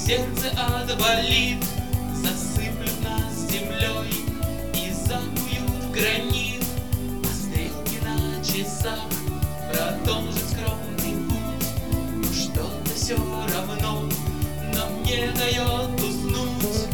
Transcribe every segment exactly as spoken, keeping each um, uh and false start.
сердце отболит, засыплют нас землей и закуют в гранит. А стрелки на часах продолжат скромный путь, но что-то все равно нам не дает уснуть.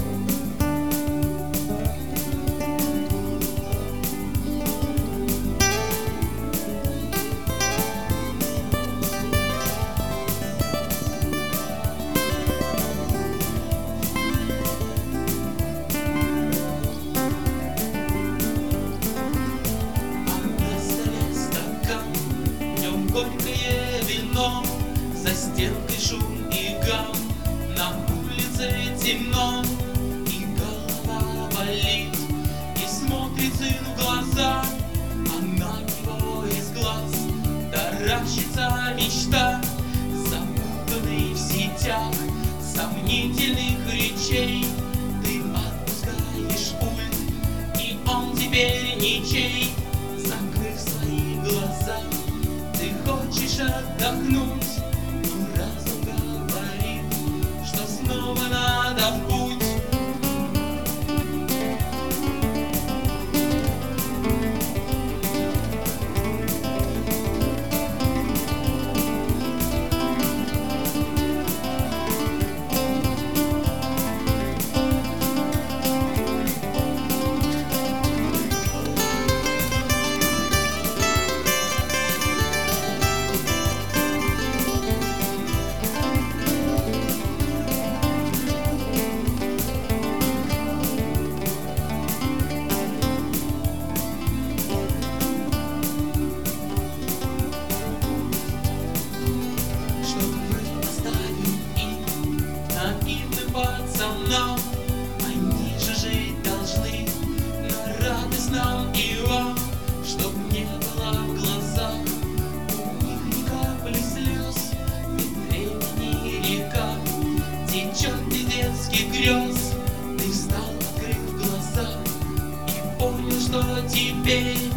Горькое вино, за стенкой шум и гам, на улице темно, и голова болит, и смотрит сын в глаза, а на него из глаз таращится мечта, запутанный в сетях сомнительных речей. Ты отпускаешь пульт, и он теперь ничей. Закрыв свои глаза, ты хочешь отдохнуть, но разум говорит, что снова надо в путь. Пацанам, они же жить должны, но радость нам и вам, чтоб не было в глазах у них ни капли слез, ведь времени река течет без детских грез. Ты встал, открыв глаза, и понял, что теперь